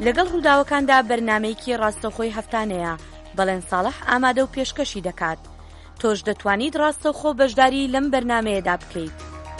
لەگەڵ ڕووداوەکاندا بەرنامەیەکی ڕاستەوخۆی هەفتانەیە بەڵێن ساڵح ئامادە و پێشکەشی دەکات. تۆش دەتوانیت ڕاستەوخۆ بەشداری لەم بەرنامەیەدا بکەیت.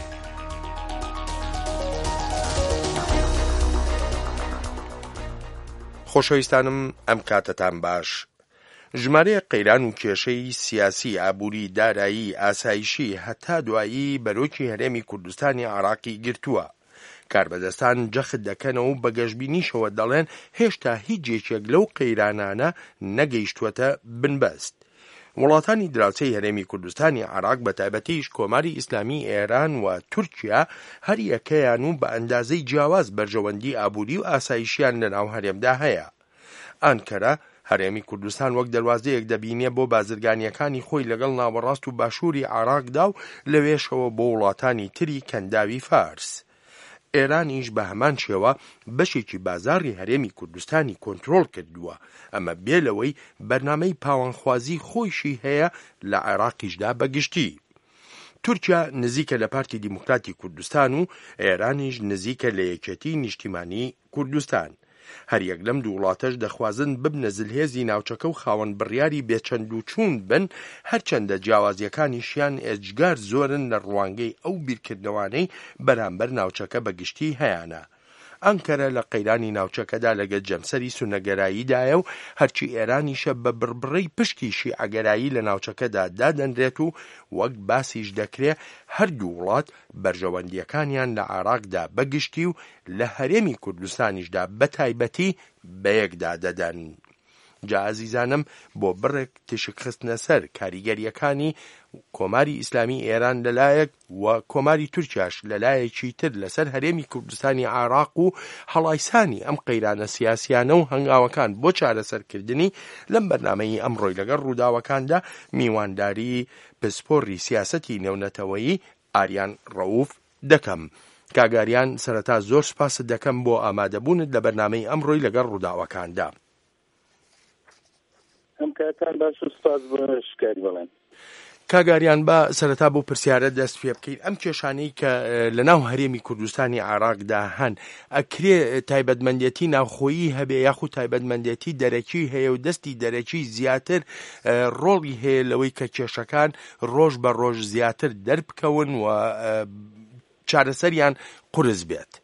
خۆشەویستانم ئەم کاتتان باش. ژمارەیە قەیران و کێشەی سیاسی، ئابووری، دارایی، ئاسایشی هەتا دوایی بەرۆکی هەرێمی کوردستانی عێراقی گرتووە. کاربەدەستان جەخت دەکەنەوە و بە گەشببینیشەوە دەڵێن هێشتا هیچ یەکێک لەو قەیرانانە نەگەیشتووەتە بنبەست. وڵاتانی دراوسەی هەرێمی کوردستانی عێراق بە تایبەتیش کۆماری ئیسلامی ئێران و تورکیا هەر یەکەیان و بە ئەندازەی جیاواز بەرژەوەندی ئابووری و ئاسایشیان لەناو هەرێمدا هەیە. ئەنکەرە هەرێمی کوردستان وەک دەواازەیەک دەبینێ بۆ بازرگانیەکانی خۆی لەگەڵ ناوەڕاست و باشووری عێراقدا و لەوێشەوە بۆ وڵاتانی تری کەنداوی فارس. ئێرانیش بە هەمان شێوە بەشێکی بازاڕی هەرێمی کوردستانی کۆنتڕۆڵ کردووە، ئەمە بێلەوەی بەرنامەی پاوانخوازی خۆیشی هەیە لە عێراقیشدا بەگشتی. تورکیا نزیکە لە پارتی دیموکراتی کوردستان و ئێرانیش نزیکە لە یەکێتی نیشتیمانی کوردستان. هەریەک لەم دوو وڵاتەش دەخوازن ببنە زلهێزی ناوچەکە و خاوەن بڕیاری بێچەند و چوون بن، هەرچەندە جیاوازیەکانیشیان ئێجگار زۆرن لە ڕوانگەی ئەو بیرکردنەوانەی بەرامبەر ناوچەکە بەگشتی هەیەە. ئەنکەرە لە قەیرانی ناوچەکەدا لەگەڵ جەمسەری سونەگەراییدایە و هەرچی ئێرانیشە بە بڕبڕەی پشتی شیعەگەرایی لە ناوچەکەدا دادەنرێت و وەک باسیش دەکرێت هەردوو وڵات بەرژەوەندیەکانیان لە عێراقدا بەگشتی و لە هەرێمی کوردستانیشدا بە تایبەتی بەیەکدا دەدەن. جا عزیزانم بۆ بڕێک تشک خستنە سەر کاریگەریەکانی کۆماری ئیسلامی ئێران لەلایەک و کۆماری تورکیاش لەلایەکی تر لەسەر هەرێمی کوردستانی عێراق و هەڵایسانی ئەم قەیرانە سیاسیانە و هەنگاوەکان بۆ چارەسەرکردنی لەم بەرنامەی ئەمڕۆی لەگەڵ ڕووداوەکاندا میوانداری پسپۆڕی سیاسەتی نێونەتەوەیی ئاریان ڕەووف دەکەم. کاگاریان سەرەتا زۆر سپاست دەکەم بۆ ئامادەبوونت لە بەرنامەی ئەمڕۆی لەگەڵ ڕووداوەکاندا. کاگاریان بە سەرەتا بۆ پرسیارە دەست پێ بکەین ئەم کێشانەی کە لە ناو هەرێمی کوردستانی عێراقدا هەن ئەکرێ تایبەتمەندێتی ناوخۆیی هەبێ یاخود تایبەتمەندێتی دەرەکی هەیە و دەستی دەرەکی زیاتر ڕۆڵی هەیە لەوەی کە کێشەکان ڕۆژ بە ڕۆژ زیاتر دەربکەون و چارەسەریان قورس بێت.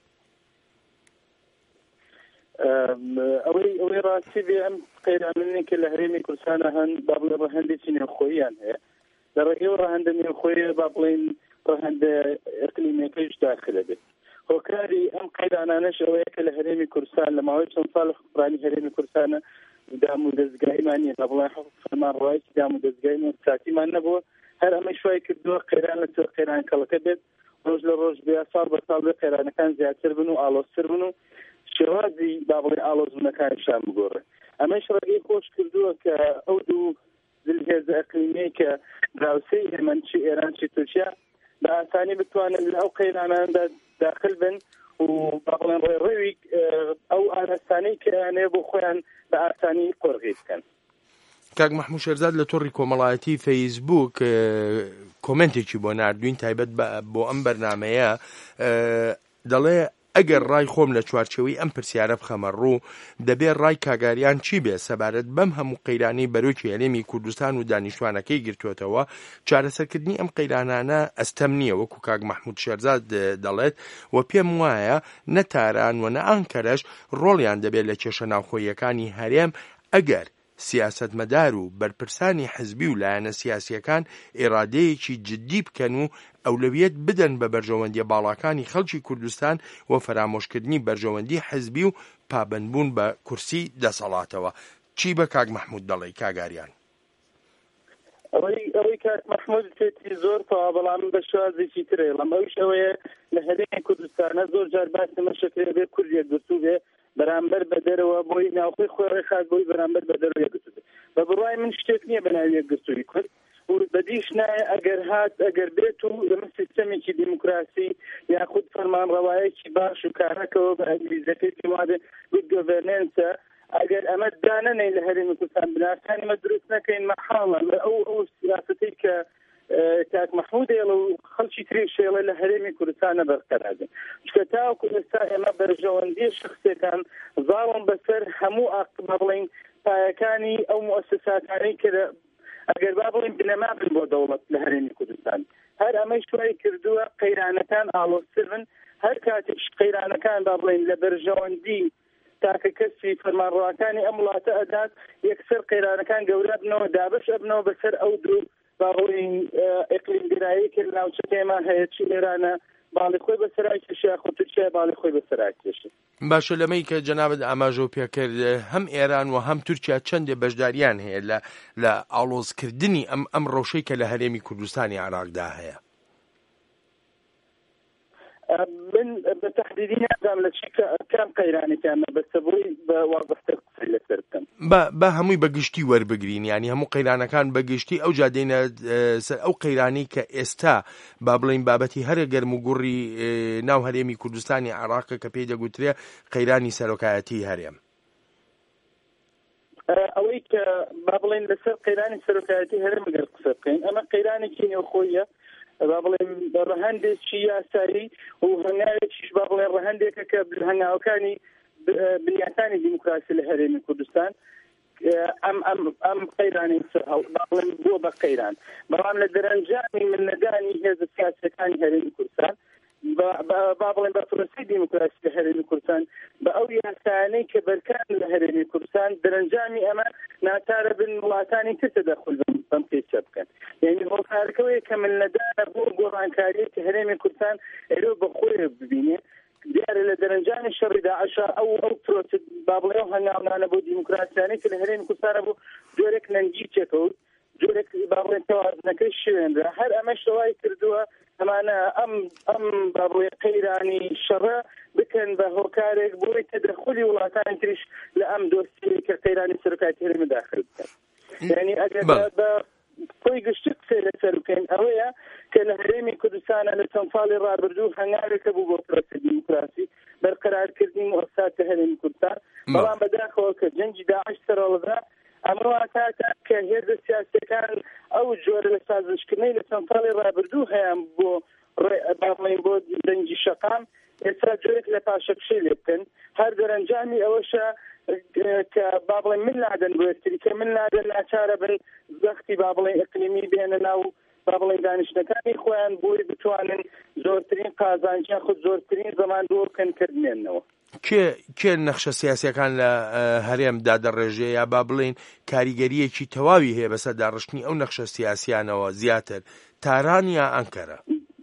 ئەوەی ڕاستی بێ ئەم قەیرانانێک کە لە هەرێمی کوردستانە هەن با بڵێ ڕەهەندێکی نێوخۆییان هەیە. لە ڕێگەی ڕەهەندە نێوخۆیە با بڵێن ڕەهەندە ئەقلیمەکەیش داخلە بێت. هۆکاری ئەم قەیرانانەش ئەوەیە کە لە هەرێمی کوردستان لە ماوەی چەند ساڵ حکومڕانی هەرێمی کوردستانە دام و دەستگایمان نیە، با بڵێن فەرمانڕەوایەکی دام و دەستگای ساتیمان نەبووە. هەر ئەمەی شوای کردووە قەیران لە قەیران کەڵەکە بێت، ڕۆژ لە ڕۆژ بێ ساڵ بە ساڵ بێ قەیرانەکان زیاتر بن و ئاڵۆزتر بن و شێوازی با بڵێ ئاڵۆزبوونەکانیشان بگۆڕێ. ئەمەش ڕێگەی خۆش کردووە کە ئەو دوو زلهێزە ئەقلیمیەی کە دراوسەی هێمن چی ئێران چی تورکیا بە ئاسانی بتوانن لە ئەو قەیراناندا داخل بن و با بڵێن ڕێڕێوی ئەو ئاراستانەی کە هەیە بۆ خۆیان بە ئاسانی قۆرغی بکەن. کاک مەحموود شێرزاد لە تۆڕی کۆمەڵایەتی فەیسبووک کۆمنتێکی بۆ ناردوین تایبەت بۆ ئەم بەرنامەیە دەڵێ ئەگەر ڕای خۆم لە چوارچەوەی ئەم پرسیارە بخەمە ڕوو دەبێت ڕای کاگاریان چی بێ سەبارەت بەم هەموو قەیرانی بەرۆکی هەرێمی کوردستان و دانیشتوانەکەی گرتووەتەوە چارەسەرکردنی ئەم قەیرانانە ئەستەم نییە وەکو کاک مەحموود شێرزاد دەڵێت و پێم وایە نە تاران و نە ئەنکەرەش ڕۆڵیان دەبێت لە کێشە ناوخۆیەکانی هەرێم ئەگەر سیاسەتمەدار و بەرپرسانی حزبی و لایەنە سیاسیەکان ئێرادەیەکی جدی بکەن و ئەولەویەت بدەن بە بەرژەوەندیە باڵاکانی خەڵکی کوردستان و فەرامۆشکردنی بەرژەوەندی حزبی و پابەندبوون بە کورسی دەسەڵاتەوە. چی بە کاک مەحموود دەڵێ کاگاریان؟ ئەوەی کاک مەحموود پێتی زۆر تەوا بەڵام بە شوازێکی ترێ لەم ئەوش ئەوەیە لە هەرێمی کوردستانە زۆر جار باسی مەشەکرێ بێ کوردیە گرتوو بێ بەرامبەر بە دەرەوە بۆی ناوخۆی خۆی ڕێخات بۆی بەرامبەر بە دەرەوە یەکگرتوو بە بڕوای من شتێک نییە بە ناوی یەکگرتووی کورد و بەدیش نایە ئەگەر هات ئەگەر بێت و لەمە سیستەمێکی دیموکراسی یاخود فەرمانڕەوایەکی باش و کارەکەەوە بە ئەنگلیزەکەی پێم وادە گود گۆڤێرنەنسە ئەگەر ئەمە دانەنەی لە هەرێمی کوردستان بناسانی مە دروست نەکەین مەحاڵە لە ئەو سیاسەتەی کە کاک محمود و خەڵکی تری شێڵە لە هەرێمی کوردستانە بەرقەرارن چکە تاوەکو ئێستا ئێمە بەرژەوەندی شخصێکان زاڵم بەسەر هەموو با بڵێن پایەکانی ئەو موسساتانەی کە ئەگەر با بڵێن بنەما بن بۆ دەوڵەت لە هەرێمی کوردستان هەر ئەمەی شوای کردووە قەیرانەکان ئاڵۆزتر بن هەر کاتێک قەیرانەکان با بڵێن لە بەرژەوەندی تاکە کەسی فەرمانڕەوەکانی ئەم وڵاتە ئەدات یەکسەر قەیرانەکان گەورە بنەوە دابش ئەبنەوە بەسەر ئەو دوو با بڵێن ئیقلیمگرایی کە ناوچەکەیمان هەیە چی ئێرانە باڵی خۆی بەسەرای کێشە خۆ تورکیا باڵی خۆی بەسەرای کێشە باشە لەمەی کە جەنابەت ئاماژە و پێکرد هەم ئێران و هەم تورکیا چەندێ بەشداریان هەیە لە ئاڵۆزکردنی ئەم ڕەوشەی کە لە هەرێمی کوردستانی عێراقدا هەیە من بەتەحدیدی نازانم لە چی کام قەیرانێکیان مەبەستە بۆی بە واضحتر قسەی لەسەر بکەم بە هەمووی بەگشتی وەربگرین ینی هەموو قەیرانەکان بەگشتی ئەو جادێنە سەر ئەو قەیرانەی کە ئێستا با بڵین بابەتی هەرە گەرم و گوڕی ناو هەرێمی کوردستانی عێراقە کە پێی دەگوترێ قەیرانی سەرۆکایەتی هەرێم ئەوەی کە با بڵێن لەسەر قەیرانی سەرۆکایەتی هەرێم گەر قسە بکەین ئەمە قەیرانێکی نێوخۆیە با بڵێن ڕەهەندێکی یاسایی و هەنگاوێکیش با بڵێن ڕەهەندێکە کە هەنگاوەکانی بنیاتانی دیموکراسی لە هەرێمی کوردستان ئەم قەیرانی با بڵێن بۆ بە قەیران بەڵام لە دەرەنجامی منەدانی هێزە سیاسەکانی هەرێمی کوردستان با بڵێن بە پرۆسی دیموکراسی لە هەرێمی کوردستان بە ئەو یاسایانەی کە بەرکان لە هەرێمی کوردستان دەرەنجامی ئەمە ناچارە بن وڵاتانی تر تەدەخل بەم پێچە بکەن یعنی هۆکارەکەوەیە کە منەدانە بۆ گۆڕانکاریی کە هەرێمی کوردستان ئێرە بەخۆی ببینێ دیارە لە دەرەنجامی شەڕی داعش ئەو پرۆسە با بڵێ هەنگاوانە بۆ دیموکراسیانەی کە لە هەرێمی کوردستانە بۆ جۆرێک نەنگی چێتەوە جۆرێک با بڵێن تەوازنەکەی شوێنرا هەر ئەمە شەوای کردووە ئەمانە ئەم با بڵێ قەیرانی شەڕە بکەن بە هۆکارێک بۆی تەدەخولی وڵاتانی تریش لە ئەم دۆستی کە قەیرانی سەرۆکایەتی هەرێمی داخل بکەن یعنی ئەگەر بە خۆی گشتی قسەی لەسەر بکەین ئەوەیە کە لە هەرێمی کوردستانە لە چەند ساڵی ڕابردوو هەنگاوێکە بوو بۆ پرۆسە دیموکراسی بەرقەرارکردنی مؤسسات هەرێمی کوردستان بەڵام بەداخەوە کە جەنگی داعش سەرەڵدرا ئەمە واتاتە کە هێزە سیاسەکان ئەو جۆرە لە سازشکردنەی لە چەند ساڵی ڕابردوو هەیەن بۆ بۆ دەنگی شەقام ئێستا جۆرێک لە پاشەکشەی لێ بکەن هەر دەرەنجامی ئەوەشە کە با بڵێن من لادەن بۆ یەکتری کە من لادەن ناچارە بن زەختی با بڵێن ئیقلیمی بێنە ناو با بڵێن دانیشتەکانی خۆیان بۆی بتوانن زۆرترین قازانجیان خود زۆرترین زەمان بۆ بکەنکردنێنەوە کێ نەخشە سیاسیەکان لە هەرێمدا دەڕێژێ یا با بڵێن کاریگەریەکی تەواوی هەیە بەسەر داڕشتنی ئەو نەخشە سیاسیانەوە زیاتر تاران یا ئەنکەرە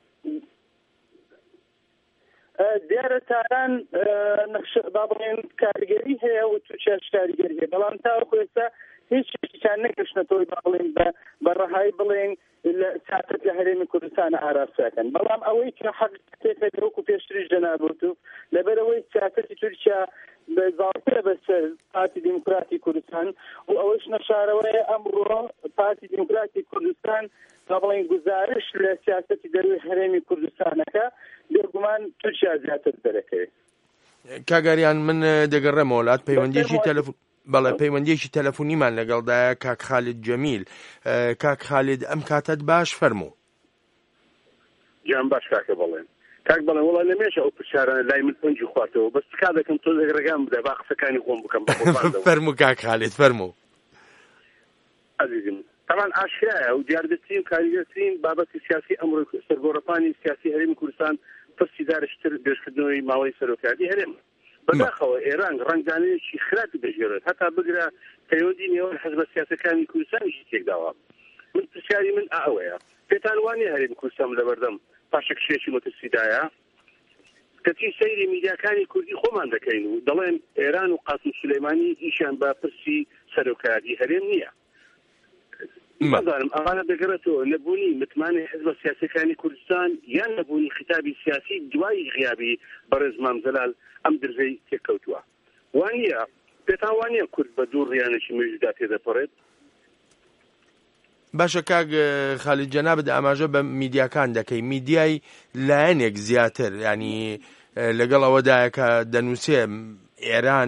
دیارە تاران نەخشە با بڵێن کاریگەری هەیە و تووشیاش کاریگەری هەیە بەڵام تاوەکو ئێستا هیچ شتێکیان نەگەشتنەوەی با بڵێن بە ڕەهایی بڵێن لە سیاسەت لە هەرێمی کوردستانە ئاراستەکەن بەڵام ئەوەی کە حەقیقەتێکە دەوەکو پێشتریش دەنابوت و لەبەرەوەی سیاسەتی تورکیا بەزاڵترە بەسەر پارتی دیموکراتی کوردستان و ئەوەش نەشارەوەیە ئەمڕۆ پارتی دیموکراتی کوردستان با بڵێن گزارش لە سیاسەتی دەروی هەرێمی کوردستانەکە بێگومان تورکیا زیاتر دەرەکەوێت کاگاریان من دەگەڕێمەوە وڵات پەیوەندیەکی تەلەفۆن بەڵێ پەیوەندیەکی تەلەفۆنیمان لەگەڵدایە کاک خالید جەمیل کاک خالید ئەم کاتت باش فەرموو گیان باش کاکە بڵێن کاک بڵێن وڵای لەمێژە ئەو پرسیارانە لای من پەنجی خواتەوە بەس کا دەکەم تۆ ڕێگام بدە با قسەکانی خۆم بکەم فەرموو کاک خالید فەرموو عزیزم طبعا ئاشکرایە و دیاردەترین کاریگەرترین بابەتی سیاسی ئەمڕۆی سەرگۆڕەپانی سیاسی هەرێمی کوردستان پرسی دارشتر پێشکردنەوەی ماوەی سەرۆکایەتی هەرێمە بەداخەوە ئێران ڕەنگدانەیەکی خراپی دەژێڕێت هەتا بگرە پەیوەندی نێوان حەزبە سیاسەکانی کوردستانیشی تێکداوە من پرسیاری من ئەوەیە پێتان وانێ هەرێمی کوردستان لەبەردەم پاشەکشێکی مەترسیدایە کەچی سەیری میدیاکانی کوردی خۆمان دەکەین و دەڵێن ئێران و قاسم سولەیمانی ئیشان بە پرسی سەرۆکایەتی هەرێم نییە مەزانم ئەوانە دەگەڕێتەوە نەبوونی متمانەی حزبە سیاسەکانی کوردستان یان نەبوونی خیتابی سیاسی دوای غیابی بەڕێز مامزەلال ئەم درزەی تێکەوتووە وانە پێتان وانە کورد بە دوو ڕیانێکی مێژودا تێدەپەڕێت باشە کاک خالید جەنابەت ئاماژە بە میدیاکان دەکەی میدیای لایەنێک زیاتر ینی لەگەڵ ئەوەدایە کە دەنووسێ ئێران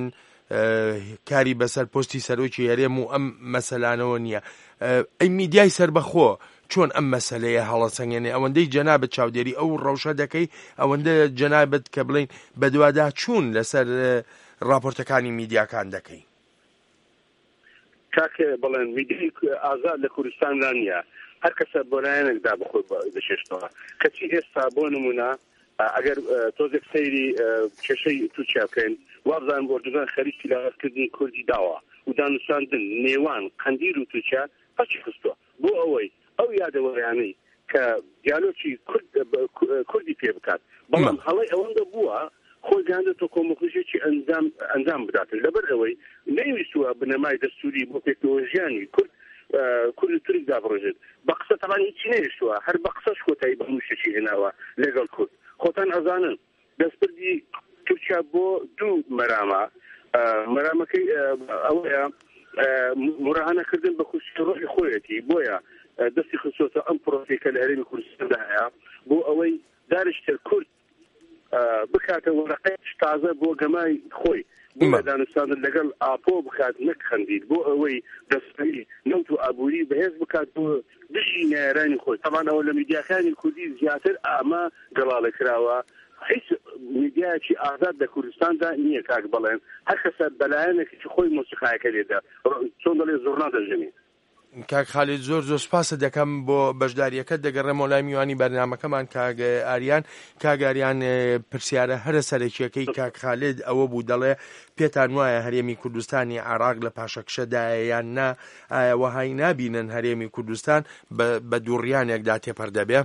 کاری بەسەر پۆستی سەرۆکی هەرێم و ئەم مەسەلانەوە نییە ئەی میدیای سربەخۆ چۆن ئەم مەسەلەیە هەڵەسەنگێنێ؟ ئەوەندەی جەنابەت چاودێری ئەو ڕەوشە دەکەی، ئەوەندە جەنابەت کە بڵین بە دوادا چوون لەسەر راپۆرتەکانی میدیاکان دەکەی؟ کاکە بڵێن میدیای ئازاد لە کوردستاندا نییە، هەر کەسە بۆلایەنێکدا بخۆی دەشێشتەوە. کەچی ئێستا بۆ نمونە ئەگەر تۆزێک سەیری کێشەی تووچیا بکەین، وابزان ئۆردوگان خەریکی لاوازکردنی کوردی داوە و دانووساندن نێوان قەندیل و تووچیا پەچی خستووە بۆ ئەوەی ئەو یادەوەریانەی کە دیالۆکی کوردی پێ بکات. بەڵام هەڵی ئەوەندە بووە خۆی گاندێتەوە کۆمەڵایەتی ئەنجام بداتن، لەبەر ئەوەی نەیویستووە بنەمای دەستوری بۆ پێکەوەژیانی کورد تورک دابڕێژێت. بە قسە تەمان هیچی نەیشتووە، هەر بە قسەش کۆتایی بە هەموو شتێکی هێناوە لەگەڵ کورد. خۆتان ئەزانن دەستبردی تورکیا بۆ دوو مەرامە، مەرامەکەی ئەوەیە مراهانەکردن بە کوشتنی ڕۆحی خۆیەتی، بۆیە دەستی خستووەتە ئەم پرۆسێکە لە هەرێمی کوردستاندا هەیە بۆ ئەوەی دارشتر کورد بکاتە وەرەقەی تازە بۆ گەمای خۆی، بۆ دانووساندن لەگەڵ ئاپۆ بکات نەک خەندید، بۆ ئەوەی دەستەی نەوت و ئابووری بەهێز بکات بۆ دژی نایرانی خۆی. تەمان ئەوە لە میدیاکانی کوردی زیاتر ئامە گەڵاڵە کراوە، هیچ میدیایەکی ئازاد لە کوردستاندا نییە کاک بڵێن، هەر کەسە بەلایەنێکی خۆی مۆسیقایەکە لێدا چۆن دەڵێ زۆرنا دەژێنێ. کاک خالید زۆر سپاسە دەکەم بۆ بەشداریەکەت. دەگەڕێمەوە لای میوانی بەرنامەکەمان کاک ئاریان. کاک ئاریان پرسیارە هەرە سەرەکیەکەی کاک خالید ئەوە بوو، دەڵێ پێتان وایە هەرێمی کوردستانی عێراق لە پاشەکشەدایە یان نا؟ ئایا وەهای نابینن هەرێمی کوردستان بە دووڕیانێکدا تێپەر دەبێ؟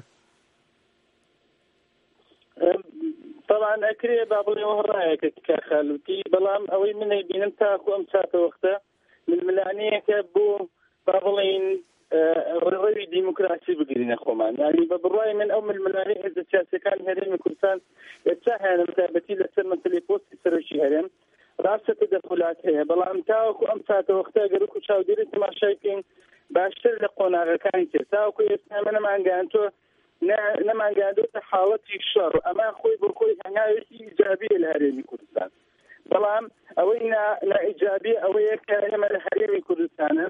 طبعا ئەکرێ با بڵێەوە ڕایەکە کاک خالوتی، بەڵام ئەوەی من نەیبینم تاکو ئەم چاتە وەختە ململانەیەکە بۆ با بڵێن ڕێڕەوی دیموکراسی بگرینە خۆمان. یعنی بە بڕای من ئەو ململانەی هێزە سیاسیەکان هەرێمی کوردستان ئێستا هەیە تایبەتی لەسەر مەسەلەی پۆستی سەرۆکی هەرێم ڕاستە دەخولات هەیە، بەڵام تاوەکو ئەم چاتە وەختە گەر وەکو چاودێری تەماشای بکەین باشتر لە قۆناغەکان کرد. تاوەکو ئێستا ئێمە نەمانگەاندۆتە حاڵەتی شەڕ، ئەمە خۆی بڕخۆی هەنگاوێکی ئیجابیە لە هەرێمی کوردستان. بەڵام ئەوەی نائیجابی ئەوەیە کە ئێمە لە هەرێمی کوردستانە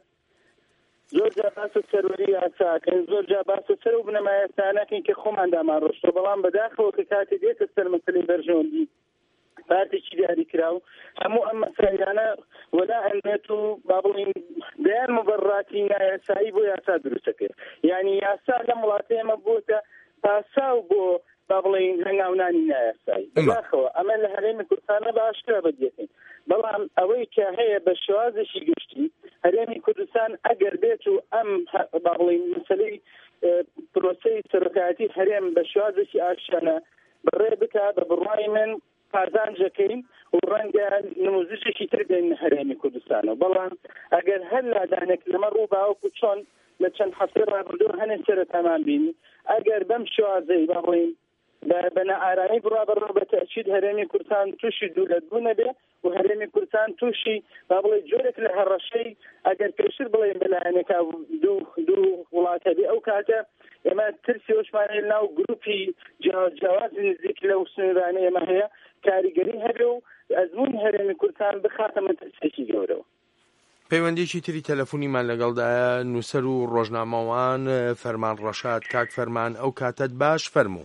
زۆر جا باسە سەروەری یاساکەین، زۆر جا باسە سەر و بنەمایەستانەکەین کە خۆمان دامان ڕۆشتەوە، بەڵام بەداخەوە کە کاتێک دێتە سەر مەسەلەی بەرژەوەندی بارتێکی دیاری کراو هەموو ئەم مەسایلانە وەلا ئەنێت و با بڵین دەیان مبەڕاتی نایاسایی بۆ یاسا دروستەکرد. یعنی یاسا لە وڵاتە ئێمە بووتە پاساو بۆ با بڵین هەنگاونانی نایاسایی. بەداخەوە ئەمە لە هەرێمی کوردستانە باشترە بەدیێتین، بەڵام ئەوەی کە هەیە بە شێوازێکی گشتی هەرێمی کوردستان ئەگەر بێت و ئەم با بڵین مەسەلەی پرۆسەی سەرۆکایەتی هەرێم بە شێوازێکی ئاشکرا بەڕێ بکات، بە بڕوای من پازانجەکەین و ڕەنگە نموزشێکی تر بین هەرێمی کوردستانەوە. بەڵام ئەگەر هەر لادانێک لەمە ڕوو باوەکو چۆن لە چەند هەفتەی ڕابردوو هەنێ سەرەتامان بینی، ئەگەر بەم شێوازەی با بڵین بە نائارامی بڕابڕەوە بە تەئکید هەرێمی کوردستان تووشی دوولەتبوو نەبێ و هەرێمی کوردستان تووشی با بڵێ جۆرێک لە هەڕەشەی ئەگەر پێشتر بڵێن بەلایەنێکا دوو وڵاتە بێ، ئەو کاتە ئێمە ترسی وەشمانێ ناو گروپی جیاوازی نزیک لەو سنوورانەی ئێمە هەیە کاریگەری هەبێ و ئەزموون هەرێمی کوردستان بخاتەمە ترسێکی گەورەوە. پەیوەندیی تری تەلەفۆنیمان لەگەڵدایە نووسەر و ڕۆژنامەوان فەرمان ڕەشاد. کاک فەرمان ئەو کاتت باش فەرموو.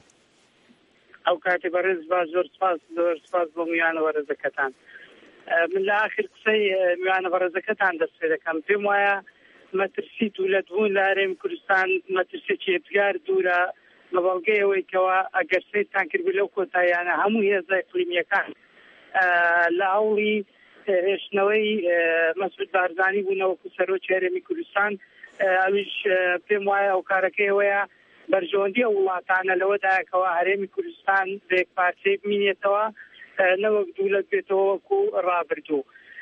ئەو کاتی بەڕێز باش، زۆر سپاس بۆ میوانە وەرزەکەتان. من لە ئاخر قسەی میوانە وەرزەکەتان دەست پێ دەکەم. پێم وایە مەترسی دوولەتبوون لە هەرێمی کوردستان مەترسێکی ئێتگار دوورە لە بەڵگەی ئەوەی کەوا ئەگەر سەیرتان کردبوو لەو کۆتاییانە هەموو هێزە ئیقلیمیەکان لە هەوڵی هێشتنەوەی مەسعود بارزانی بوونەوەکو سەرۆکی هەرێمی کوردستان، ئەویش پێم وایە ئەو کارەکەی ئەوەیە بەرژەوەندی ئەو وڵاتانە لەوەدایەکەوە هەرێمی کوردستان بێک پارچەی بمینێتەوە نەوەک دوولەت بێتەوە وەکو ڕابردوو.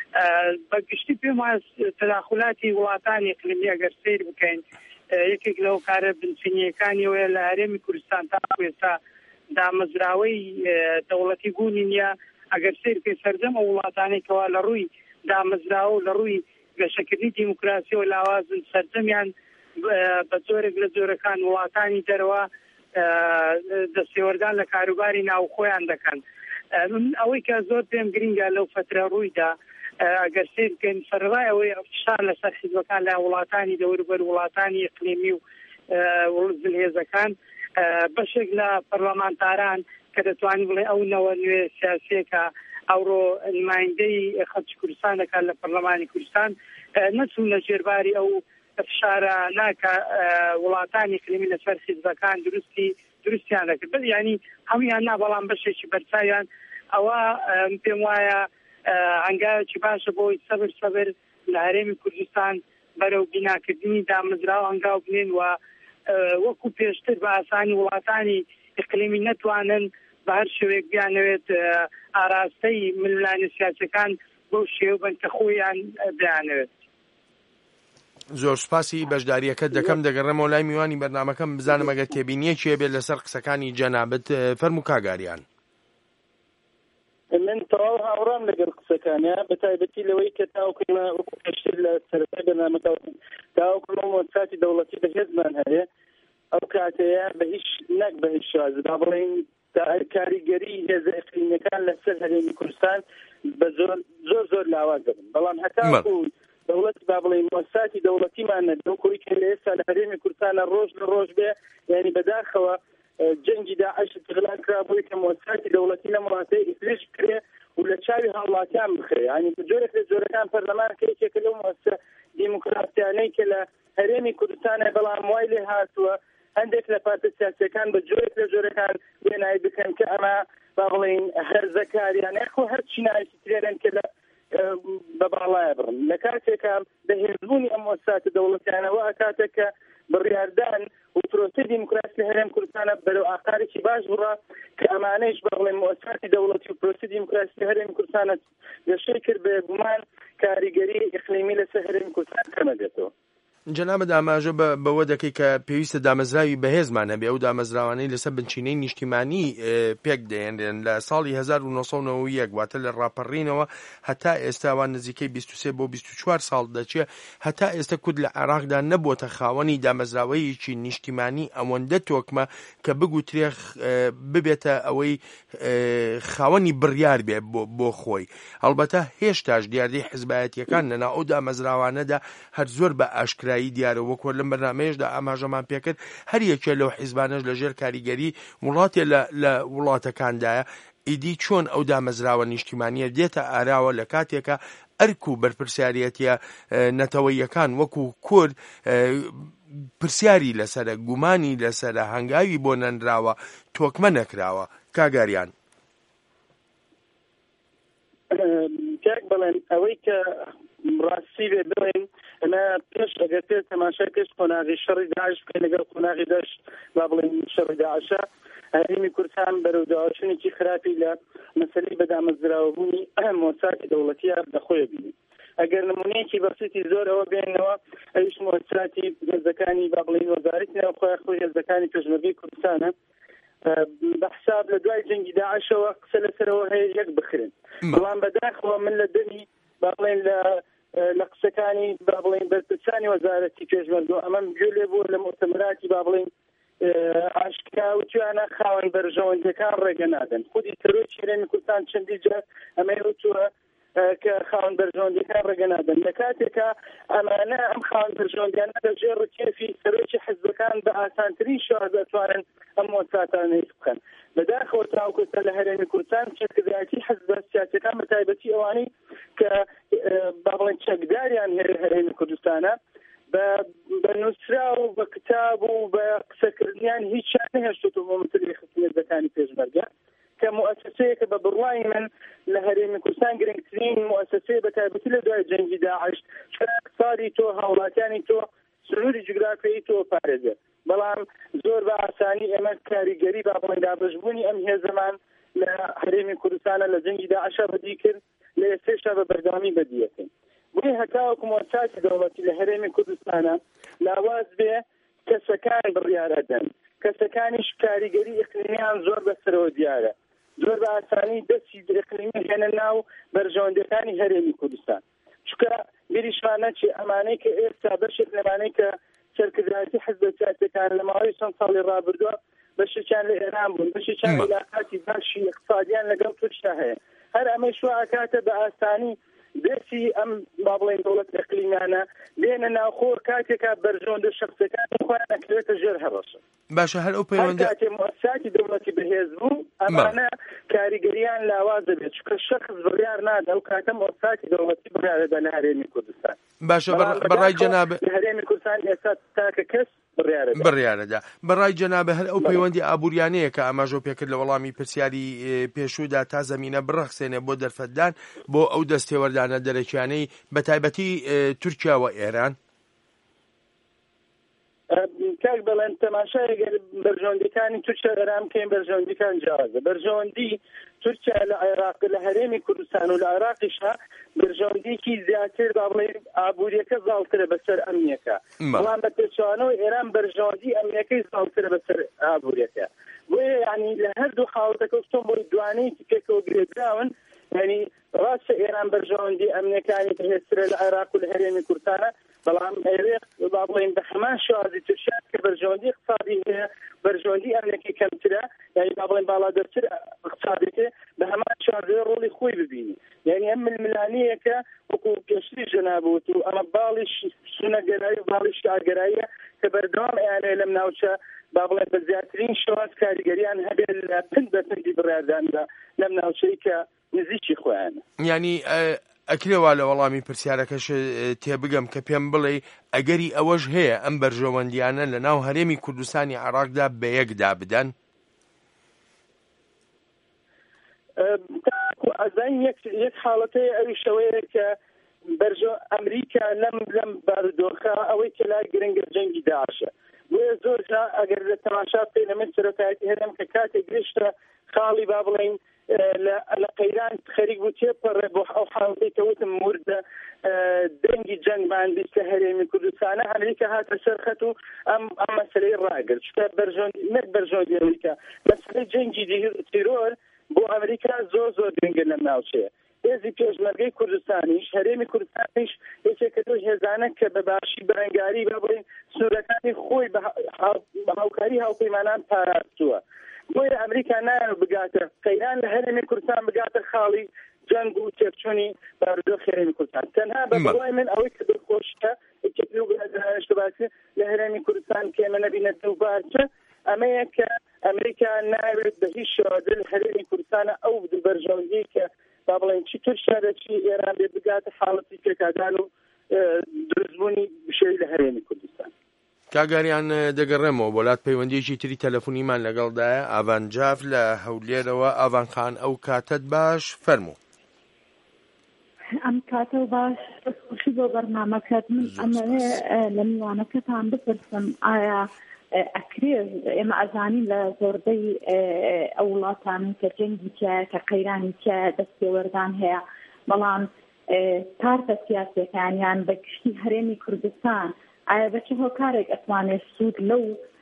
بەگشتی پێم وایە تەداخلاتی وڵاتانی ئیقلیمی ئەگەر سیر بکەین یەکێک لەو کارە بنچینیەکانیەوەیە لە هەرێمی کوردستان تا ئێستا دامەزراوەی دەوڵەتی بوونی نییە. ئەگەر سیر پێ سەردەم ئەو وڵاتانێکەوە لە ڕووی دامەزراوە و لە ڕووی گەشەکردنی دیموکراسی و لاوازن سەردەمیان بە زۆرێک لە زۆرەکان وڵاتانی دەرەوە دەستێوەردان لە کاروباری ناوخۆیان دەکەن. ئەوەی کە زۆر پێم گرینگە لەو فترە ڕوویدا ئەگەر سیر بکەین سەرڕای ئەوەی فشار لەسەر حیزبەکان لە وڵاتانی دەوروبەر وڵاتانی ئیقلیمی و هێزەکان بەشێک لە پەرلەمانتاران کە دەتوانین بڵێ ئەو نەوە نوێ سیاسیەکە ئەوڕۆ نمایندەی خەڵکی کوردستانەکە لە پەرلەمانی کوردستان نەچوون لە ژێرباری ئەو فشارە ناکە وڵاتانی اقلیمی لەسەر حیزبەکان دروستیان دەکرد بەس یعنی هەمویان نا بەڵام بەشێکی بەرچاویان ئەوە پێم وایە هەنگاوێکی باشە بۆی سەبر لە هەرێمی کوردستان بەرەو بیناکردنی دامەزراوە هەنگاو بنێن و وەکو پێشتر بە ئاسانی وڵاتانی اقلیمی نەتوانن بە هەر شێوەیەک بیانەوێت ئاراستەی ململانی سیاسەکان بۆ شێو بن کە خۆیان بیانەوێت. زۆر سپاسی بەشداریەکەت دەکەم دەگەڕێمەوە لای میوانی بەرنامەکەم بزانم ئەگەر تێبینیەکیە بێت لەسەر قسەکانی جەنابەت فەرموو کاگاریان. من تەواو هاوڕام لەگەڵ قسەکانە بە تایبەتی لەوەی کە تاوکەمە وەکو پێشتر لە سەرەتای بەرنامەکە تاوکەمە مؤسساتی دەوڵەتی بەهێزمان هەیە ئەو کاتەیە بە هیچ نەک بە هیچ شازە با بڵێن کاریگەری هێزە ئیقلیمیەکان لەسەر هەرێمی کوردستان بە زۆر لاواز دەبن بەڵام هەتاکو دەوڵەت با بڵێن مؤسساتی دەوڵەتیمان نەدەو کوڕی کە لە ئێستا لە هەرێمی کوردستانە ڕۆژ لە ڕۆژ بێ یعنی بەداخەوە جەنگی داعش تغلان کرابووی کە مؤسساتی دەوڵەتی لە وڵاتەی ئیسریش بکرێ و لە چاوی هاوڵاتیان بخرێ ینی جۆرێک لە جۆرەکان پەرلەمانکە یەکێکە لەو مؤسسە دیموکراسیانەی کە لە هەرێمی کوردستانە بەڵام وای لێ هاتووە هەندێک لە پارتە سیاسیەکان بە جۆرێک لە جۆرەکان وێنایی بکەن کە ئەمە با بڵێن هەرزەکاریان یاخۆ هەرچی نایکی ترێنن کە لە بە باڵایە بڕن لە کاتێکە بەهێزبوونی ئەم مؤسساتە دەوڵەتیانەوە ئەکاتێکە بڕیاردان و پرۆسەی دیموکراسی لە هەرێم کوردستانە بەرەو ئاقارێکی باش بڕا کە ئەمانەیش بە بڵێن مؤسساتی دەوڵەتی و پرۆسەی دیموکراسی لە هەرێمی کوردستانە گەشەی کرد بە گومان کاریگەری ئیقلیمی لەسەر هەرێمی کوردستان کەمەدێتەوە. جەنابەت ئاماژە بەوە دەکەی کە پێویستە دامەزراوی بەهێزمان هەبێ ئەو دامەزراوانەی لەسەر بنچینەی نیشتیمانی پێک دێنرێن لە ساڵی 1991 واتە لە ڕاپەڕینەوە هەتا ئێستاوان نزیکەی 23 بۆ 24 ساڵ دەچێ هەتا ئێستا کورد لە عێراقدا نەبووتە خاوەنی دامەزراوەیەکی نیشتیمانی ئەوەندە تۆکمە کە بگوترێ ببێتە ئەوەی خاوەنی بڕیار بێ بۆ خۆی هەڵبەتە هێشتاش دیاردەی حیزبایەتیەکان لەناو ئەو دامەزراوانەدا هەر زۆر بە ئاشکرا دیارە وەکو لەم بەرنامەیەشدا ئاماژەمان پێکرد هەر یەکێ لەو حیزبانەش لەژێر کاریگەری وڵاتێ لە وڵاتەکاندایە ئیدی چۆن ئەو دامەزراوە نیشتیمانیە دێتە ئاراوە لە کاتێکە ئەرک و بەرپرسیارەتیە نەتەوەیەکان وەکو کورد پرسیاری لەسرە گومانی لەسرە هەنگاوی بۆ نەنراوە تۆکمە نەکراوە کاگاریان. بڵێن ئەوەی کە ڕاستی بێ بڵێن ئەمە پێش ئەگەر پێ تەماشای پێش قۆناغی شەڕی داعش بکەین لەگەڵ قۆناغی دەشت با بڵێن شەڕی داعشە هەرێمی کوردستان بەرەو داواشنێکی خراپی لە مەسەلەی بەدامەزراوەبوونی مؤسساتی دەوڵەتیە بەخۆیە بینی ئەگەر نمونەیەکی بەسیتی زۆر ئەوە بێنەوە ئەویش مؤسساتی هێزەکانی با بڵێن وەزارەتی ناوخۆی خۆی هێزەکانی پێشمەرگەی کوردستانە بەحساب لە دوای جەنگی داعشەوە قسە لەسەرەوە هەیە یەک بخرن بەڵام بەداخەوە من لە دەمی با بڵێن لە قسەکانی با بڵێن بەرپرسانی وەزارەتی پێشمەرگە ئەمەم گوێ لێ بووە لە مؤتەمەراتی با بڵێن ئاشکرا و توانە خاوەن بەرژەوەندەکان ڕێگە نادەن خودی سەرۆکی هەرێمی کوردستان چەندی جار ئەمەی وتووە کە خاوەن بەرژەوەندەکان ڕێگە نادەن لە کاتێکە ئەمانە ئەم خاوەن بەرژەوەندیانە لەژێر ڕکێفی سەرۆکی حیزبەکان بە ئاسانترین شێوە دەتوانن ئەم مؤسساتانە بکەن بەداخەوە تاوکۆتە لە هەرێمی کوردستان چەکدایەتی حیزبە سیاسیەکان بە تایبەتی ئەوانەی کە با بڵێن چەکداریان هەرێمی کوردستانە بە نووسرا و بە کتاب و بە قسەکردنیان هیچیان نەهێشتوتە بۆ مەسەلەی خزمەتەکانی پێشمەرگە کە مؤسسەیەکە بە بڕوای من لە هەرێمی کوردستان گرنگترین مؤسسەیە بە تایبەتی لە دوای جەنگی داعش اقتصادی تۆ هاوڵاتیانی تۆ سنووری جوگرافیایی تۆ پارێزێت بەڵام زۆر بە ئاسانی ئێمە کاریگەری با بڵێن دابەشبوونی ئەم هێزەمان لە هەرێمی کوردستانە لە جەنگی داعشە بەدی کرد لە ئێستێشا بە بەردەوامی بەدیەکەین بۆی هەتاوەکو مؤسساتی دەوڵەتی لە هەرێمی کوردستانە لاواز بێ کەسەکان بڕیارەدەن کەسەکانیش کاریگەری ئیقلیمیان زۆر بەسەرەوە دیارە زۆر بە ئاسانی دەستی ئیقلیمی هێنە ناو بەرژەوەندەکانی هەرێمی کوردستان چونکە بیریشمانە چی ئەمانەی کە ئێستا بەشێک لەمانەی کە سەرکردایەتی حیزبە سیاسیەکان لە ماوەی چەند ساڵی ڕابردووە بەشێکیان لە ئێران بوون بەشێکیان علاقاتی باشی اقتصادیان لەگەڵ تورکیا هەیە هەر ئەمەی شو ئاکاتە بە ئاسانی دەرسی ئەم با بڵێن دەوڵەت ئەقلیمیانە بێنە ناوخۆ کاتێکا بەرژۆندە شەخصەکانی خۆیان ئەکرێتە ژێر هەڕەشە. باشە هەر ئەو پەیوەندە کاتێ مؤسساتی دەوڵەتی بەهێز بوو ئەمانە کاریگەریان لاواز دەبێت چونکە شەخص بڕیار نادا و کاتە مؤسساتی دەوڵەتی بڕیارەدا لە هەرێمی کوردستان. باشە بەڕای جەناب لە هەرێمی کوردستان ئێستا تاکە کەس بڕیارەدا بەڕای جەنابە هەر ئەو پەیوەندی ئابوووریانەیە کە ئاماژۆ پێکرد لە وەڵامی پرسیاری پێشوودا تا زەمینە بڕەخسێنێ بۆ دەرفەتدان بۆ ئەو دەستێوەردانە دەرەکیانەی بە تایبەتی تورکیا و ئێران. کاک بەڵێن تەماشایەگەر بەرژەوەندیەکانی تورکیا ئێران بکەین بەرژەوەندیەکان جیازە. بەرژەوەندی تورکیا لە عێراق لە هەرێمی کوردستان و لە عێراقیشا بەرژەوەندیەکی زیاتر با بڵێن ئابوووریەکە زاڵترە بەسەر ئەمنیەکە، بەڵام بە پێچوانەوەی ئێران بەرژەوەندی ئەمنیەکەی زاڵترە بەسەر ئابوووریەکە. بۆیە یعنی لە هەردوو حاڵەتەکە چۆن بۆی دوانەیەکی پێکەوە گرێدراون، یعنی ڕاستە ئێران بەرژەوەندی ئەمنیەکانی بەهێزترە لە عێراق و لە هەرێمی کوردستانە، بەڵام ئێوێ با بڵێن بە هەمان شوازی تورکیا کە بەرژەوەندی اقتصادی هەیە بەرژەوەندی ئەمنیەکەی کەمترە، یعنی با بڵێن بالادەرتر اقتصادیەکە بە هەمان شوازی ڕۆڵی خۆی ببینی. یعنی ئەم ململانەیە کە وەکو پێشتری جەنابوت و ئەمە باڵی سونەگەرایی و باڵی شارگەراییە کە بەردەوام ئەیانەیە لەم ناوچە با بڵێن بە زیاترین شێواز کاریگەریان هەبێت لە پند بە پندی بڕارداندا لەم ناوچەی کە نزیکی خۆیانە. یعنی ئەکرێوا لە وەڵامی پرسیارەکەش تێبگەم کە پێم بڵێ ئەگەری ئەوەش هەیە ئەم بەرژەوەندیانە لە ناو هەرێمی کوردستانی عێراقدا بە یەکدا بدەن؟ ئەزان یەک حاڵەتەیە ئەوی شەوەیە کە ئەمریکا لەم بارودۆخە ئەوەی کە لای گرنگە جەنگی داعشە. بۆیە زۆر جا ئەگەر لە تەماشا بکەین لە من سەرۆتایەتی هەرێم کە کاتێک گەشتە خاڵی با بڵێن لە قەیران خەریک بوو تێپەڕێ بۆ ئەو حاڵەتەی کە وتم موردە دەنگی جەنگمان بیست لە هەرێمی کوردستانە، ئەمریکا هاتە سەرخەت و ئەم مەسەلەی ڕاگرت. چونکە بەرژەوەندی ئەمریکا مەسەلەی جەنگی تیرۆر بۆ ئەمریکا زۆر گرنگە لەم ناوچەیە. هێزی پێشمەرگەی کوردستانیش هەرێمی کوردستانیش یەکێکە دوو هێزانە کە بە باشی بەرەنگاری با بڵێن سوورەکانی خۆی بە هاوکاری هاوپەیمانان پاراستووە. بۆیە ئەمریکا نایە بگاتە قەیران لە هەرێمی کوردستان بگاتە خاڵی جەنگ و تێکچوونی بارودۆخی هەرێمی کوردستان. تەنها بە بڵای من ئەوەی کە دڵخۆشیە ئشتباسی لە هەرێمی کوردستان کە ئێمە نەبینێت دووبارچە ئەمەیە کە ئەمریکا ناوێت بە هیچ شێوازە لە هەرێمی کوردستانە ئەو بەرژەوەندی کە با بڵێن چی تورکیا چی ئێران بێ بگاتە حاڵەتی پێکدان و دروستبوونی بشێری لە هەرێمی کوردستان. کاگاریان دەگەڕێمەوە بۆلات پەیوەندیەکی تری تەلەفۆنیمان لەگەڵدایە. ئاڤان جاف لە هەولێرەوە. ئاڤان خان ئەو کاتت باش فەرموو. ئەم کاتە و باش خۆشی بۆ بەرنامەکەت. من ئەمەوێ لە میوانەکەتان بپرسم ئایا ئەکرێ ئێمە ئەزانین لە زۆربەی ئەو وڵاتان کە جەنگی تایە کە قەیرانی تایە دەستێوەردان هەیە، بەڵام کارتە سیاسیەکانیان بە گشتی هەرێمی کوردستان ئایا بە چه هۆکارێک ئەتوانێت سوود لەو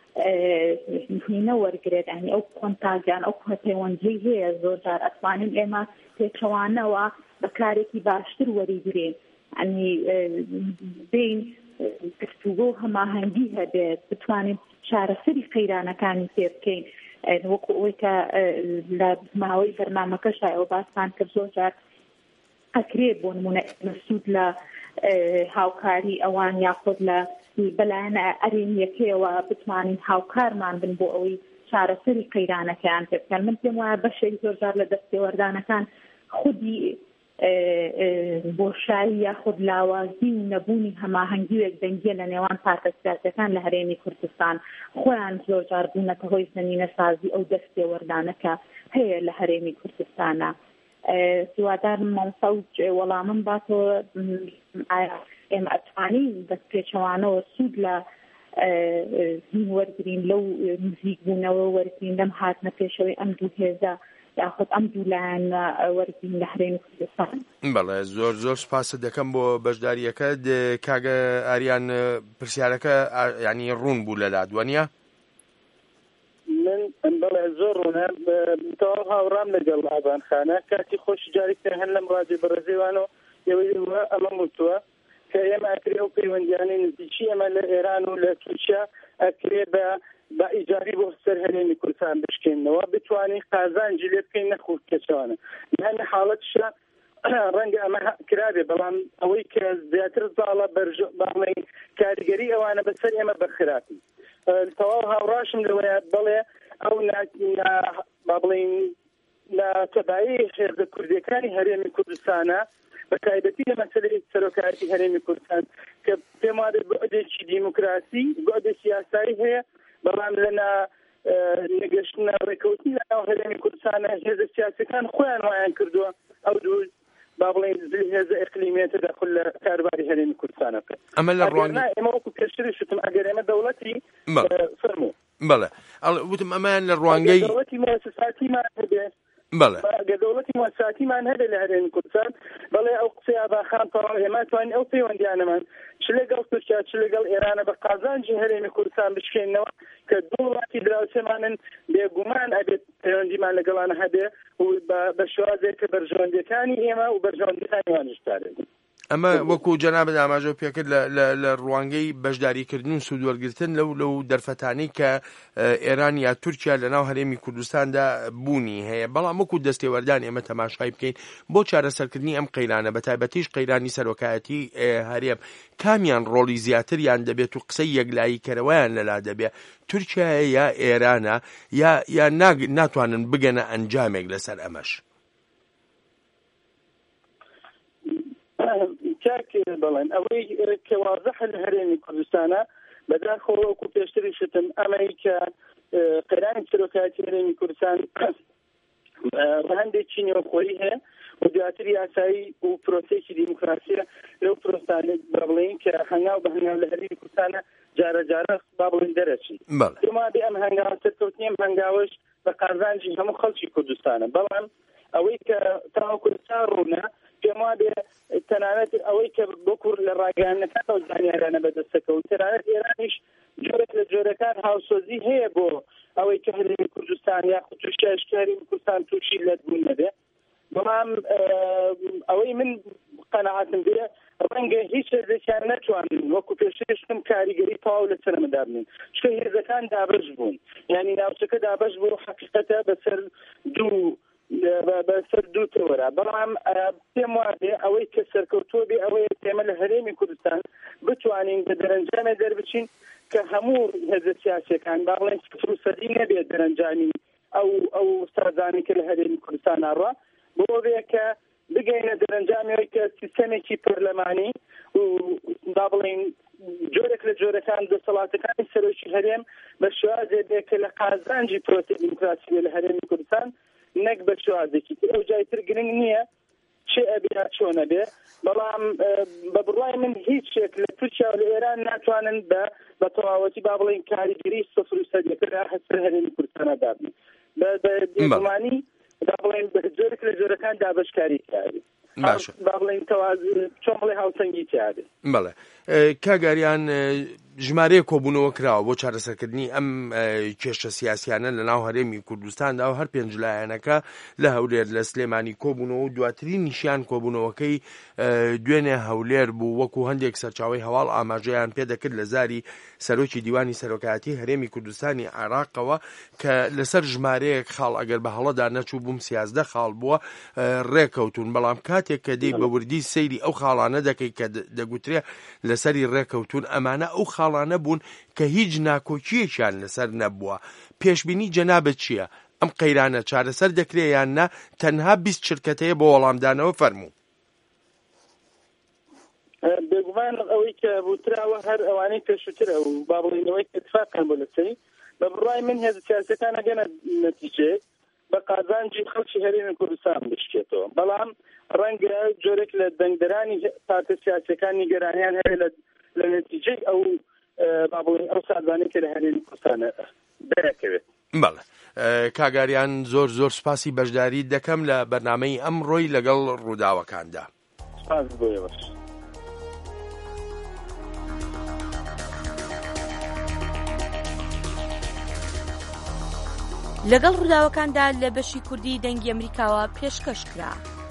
هینە وەرگێت، ئەنی ئەو کۆنتاکیان ئەو پەیوەندی هەیە زۆر جار ئەتوانین ئێمە پێچەوانەوە بە کارێکی باشتر وەریگرێن، ئەنی بین گفتوگۆ هەماهەنگی هەبێت بتوانین چارەسەری قەیرانەکانی پێ بکەین. وەکو ئەوەی کە لە ماوەی بەرنامەکەشە ئەوە باسان کرد زۆر جار ئەکرێت بۆ نمونە سوود لە هاوکاری ئەوان یاخود لە بەلایەنە ئەرێنیەکەیەوە بتوانین هاوکارمان بن بۆ ئەوەی چارەسەری قەیرانەکەیان پێ بکەن. من پێم وایە بەشێک زۆر جار لە دەستێوەردانەکان خودی بۆشایی یاخود لاوازی و نەبوونی هەماهەنگی و یەکدەنگیە لە نێوان پارتە سیاسیەکان لە هەرێمی کوردستان خۆیان زۆر جار بوونەتە هۆی زمینە سازی ئەو دەستێوەردانەکە هەیە لە هەرێمی کوردستانە. سوادارم مەسەوج وەڵامم باتەوە ئایا ئێمە ئەتوانین دەست پێچەوانەوە سوود لە وەرگرین لەو نزیک بوونەوە وەرگرین لەم هاتنە پێشەوەی ئەم دوو هێزە یاخود ئەم دوو لایەن وەرگرین لە هەرێمی کوردستان. بەڵێ زۆر سپاس دەکەم بۆ بەشداریەکەت. کاگە ئاریان پرسیارەکە یعنی ڕوون بوو لە لادوانە؟ من بەڵێ زۆر ڕوونە تەواو هاوڕام لەگەڵ ئاڤان خانە. کاتی خۆشی جارێک هەن لەم ڕادیۆ بەڕێزەوانەوە ئەمە وتووە کە ئێمە ئەکرێ و پەیوەندیانەی نزیکی ئەمە لە ئێران و لە تورکیا ئەکرێ بە ئیجاری بۆ سەر هەرێمی کوردستان بشکێنەوە بتوانین قازانجی لێ بکەین نەخوت کەچوانە. یانە حاڵەتشە ڕەنگە ئەمە کرابێ بەڵام ئەوەی کە زیاتر زاڵە باڵێ کاریگەری ئەوانە بەسەر ئێمە بەرخراپی تەواو هاوڕاشم لەوەیە بڵێ ئەو با بڵێن ناتەبایی خێزە کوردیەکانی هەرێمی کوردستانە بە تایبەتی لە مەسەلەی سەرۆکایەتی هەرێمی کوردستان کە پێم وایە بۆدێکی دیموکراسی بۆدێ سیاسایی هەیە بەڵام لەنا نەگەشتنە ڕێکەوتنی لەناو هەرێمی کوردستانە هێزە سیاسەکان خۆیان وایان کردووە ئەو دوو با بڵێن هێزە ئیقلیمیەتە دەخل لە کاروباری هەرێمی کوردستانە بکەن ئەمە لە ڕوانگەی ئێمە وەکو پێشتری شتم ئەگەر ئێمە دەوڵەتی فەرموو بەڵێ وتم ئەمان لە ڕوانگەی دەوڵەتی مؤسساتیمان هەبێ بەڵێ دەوڵەتی مؤسساتیمان هەبێ لە هەرێمی کوردستان بەڵێ ئەو قسەی ئاباخان تەواو ئێمە توانین ئەو پەیوەندیانەمان چ لەگەڵ تورکیا چ لەگەڵ ئێرانە بە قازانجی هەرێمی کوردستان بشکێنەوە کە دوو وڵاتی دراوسێمانن بێگومان ئەبێت پەیوەندیمان لەگەڵانە هەبێ و بە شێوازێک کە بەرژەوەندیەکانی ئێمە و بەرژەوەندیەکانی وانش دارێت ئەمە وەکو جەنابەت ئاماژە پێکرد لە ڕوانگەی بەشداریکردن و سوودوەرگرتن لەو دەرفەتانەی کە ئێران یا تورکیا لەناو هەرێمی کوردستاندا بوونی هەیە بەڵام وەکو دەستێوەردان ئێمە تەماشای بکەین بۆ چارەسەرکردنی ئەم قەیرانە بەتایبەتیش قەیرانی سەرۆکایەتی هەرێم کامیان ڕۆڵی زیاتریان دەبێت و قسەی یەکلاییکەرەوەیان لەلا دەبێت تورکیا یا ئێرانە یا ناتوانن بگەنە ئەنجامێک لەسەر ئەمەش چاک بڵێن ئەوەی کە وازەحە لە هەرێمی کوردستانە بەداخەوە وەکو پێشتری شتم ئەمەی کە قەیرانی سەرۆکایەتی هەرێمی کوردستان هەندێکی نێوخۆیی هەیە و دواتر یاسایی و پرۆسێکی دیموکراسیە لەو پرۆسانە بڵێن کە هەنگاو بە هەنگاو لە هەرێمی کوردستانە جارە جارە با بڵێن دەرەچین دەما بێ ئەم هەنگاوە سەرکەوتنی ئەم هەنگاوەش بە قازانجی هەموو خەڵکی کوردستانە بەڵام ئەوەی کە تاوە کوردستان ڕوونە پێم وایە تەنانەت ئەوەی کە بۆکوور لە ڕاگەیاندنەکان و زانیاریانە بەدەستەکەوت تەنانەت ئێرانیش جۆرێک لە جۆرەکان هاوسۆزی هەیە بۆ ئەوەی کە هەرێمی کوردستان یاخود تووشی هەرێمی کوردستان تووشی لەتبوون نەبێ بەڵام ئەوەی من قەناعەتم بێ ڕەنگە هیچ هێزێکیان نەتوانن وەکو پێشترشتم کاریگەری تەواو لەسەرمەدا بنین چکە هێزەکان دابەش بوون یعنی ناوچەکە دابەش بوو حەقیقەتە بەسەر دوو تەوەرە بەڵام پێم وایە ئەوەی کە سەرکەوتووە بێ ئەوەیە ئێمە لە هەرێمی کوردستان بتوانین بە دەرەنجامێ دەربچین کە هەموو هێزە سیاسیەکان با بڵێن سەدی نەبێت دەرەنجامی ئەو سازانی کە لە هەرێمی کوردستان ئاڕوا بۆ بێ کە بگەینە دەرەنجامەوەی کە سیستەمێکی پەرلەمانی و با بڵێن جۆرێک لە جۆرەکان دەسەڵاتەکانی سەرۆکی هەرێم بە شێوازێ بێ کە لە قازانجی پرۆسەی دیموکراسی لە هەرێمی کوردستان نەک بە شێوازێکی تر ئەو جایتر گرنگ نییە چێ ئەبێ چۆنە بێ بەڵام بە بڕوای من هیچ شێک لە تورکیا و لە ئێران ناتوانن بە تەواوەتی با بڵێن کاریگەری 100% هەسەر هەرێمی کوردستانە دابن بە بێگومانی با بڵێن جۆرێک لە جۆرەکان دابەشکاری کاری با بڵێن چۆن بڵێ هاوسەنگی تیاێ بەڵێ کاگاریان ژمارەیە کۆبوونەوە کراوە بۆ چارەسەرکردنی ئەم کێشە سیاسیانە لە ناو هەرێمی کوردستاندا و هەر پێنجلایەنەکە لە هەولێر لە سلێمانی کۆبوونەوە و دواترین نیشیان کۆبوونەوەکەی دوێنێ هەولێر بوو وەکو هەندێک سەرچاوی هەواڵ ئاماژەیان پێدەکرد لە زاری سەرۆکی دیوانی سەرۆکایەتی هەرێمی کوردستانی عێراقەوە کە لەسەر ژمارەیەک خاڵ ئەگەر بە هەڵەدا نەچوو بووم 13 خاڵ بووە ڕێکەوتون بەڵام کاتێک کە دەی بە وردی سەیری ئەو خاڵانە دەکەی کە دەگوترێ لەسەری ڕێکەوتون ئەمانە ئەو خاڵانە بوون کە هیچ ناکۆکیەکیان لەسەر نەبووە پێشبینی جەنابەت چییە ئەم قەیرانە چارەسەر دەکرێت یان نا تەنها 20 شرکەتەیە بۆ وەڵامدانەوە فەرموو بێگومان ئەوەی کە بوتراوە هەر ئەوانەی پێشووترە و با بڵێنەوەی اتفاقیان بۆ لەسەری بە بڕوای من هێز سیاسەکان ئەگەنە نەتیجەیەک بە قازانجی خەڵکی هەرێمی کوردستان بشکێتەوە بەڵام ڕەنگە جۆرێک لە دەنگدەرانی پارتە سیاسەکان نیگەرانیان هەیە لە نەتیجەی ئەو با بڵێن ئەو سازانەی کە لە هەرێمی کوردستانە دەرەکەوێت بەڵێ کاگاریان زۆر سپاسی بەشداری دەکەم لە بەرنامەی ئەمڕۆی لەگەڵ ڕووداوەکاندا سپاس بۆیە باش لەگەڵ ڕووداوەکاندا لە بەشی کوردی دەنگی ئەمریکاوە پێشکەش کرا.